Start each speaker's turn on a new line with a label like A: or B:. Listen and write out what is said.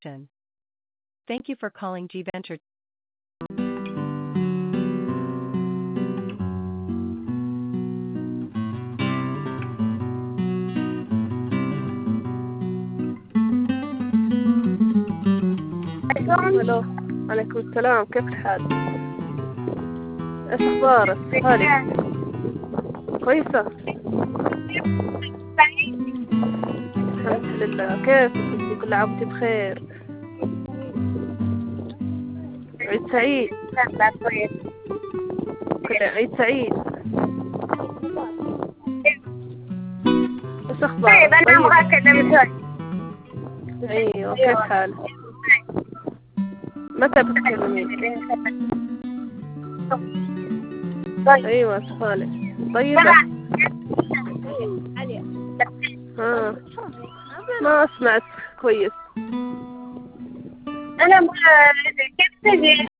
A: Thank you for calling G Venture.
B: الو، عليكم السلام، كيف الحال؟ ايش اخبارك؟ حالك كويسة؟ الحمد لله. كيف انت؟ كل عام وانت بخير. عيد سعيد. كل عيد سعيد. ايش اخبارك؟
C: طيب انا ابغى اكلم شوي.
B: ايوه، كيف حالك؟ متى بتكلمين؟ ايوه صالح. طيبة. ها، ما سمعت كويس.
C: انا ابغى كيف تجي